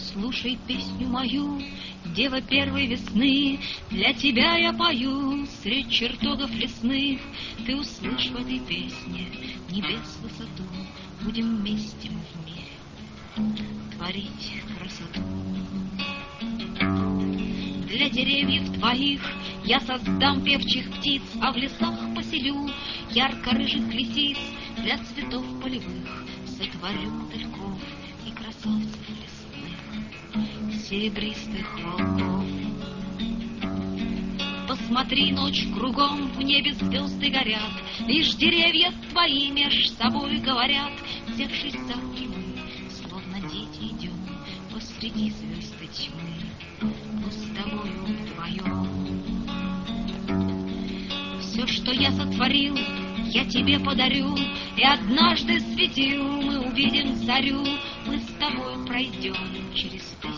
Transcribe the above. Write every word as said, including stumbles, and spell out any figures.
Слушай песню мою, дева первой весны, для тебя я пою средь чертогов лесных. Ты услышь в этой песне небес высоту, будем вместе мы в мире творить красоту. Для деревьев твоих я создам певчих птиц, а в лесах поселю ярко-рыжих лисиц. Для цветов полевых сотворю мотыльков и красавцев лесных, серебристых волков. Посмотри, ночь кругом, в небе звезды горят, лишь деревья твои меж собой говорят. Взявшись за руки мы, словно дети, идем посреди звезды тьмы, но с тобою вдвоем. Все, что я сотворил, я тебе подарю, и однажды светил мы увидим зарю. Мы с тобой пройдем через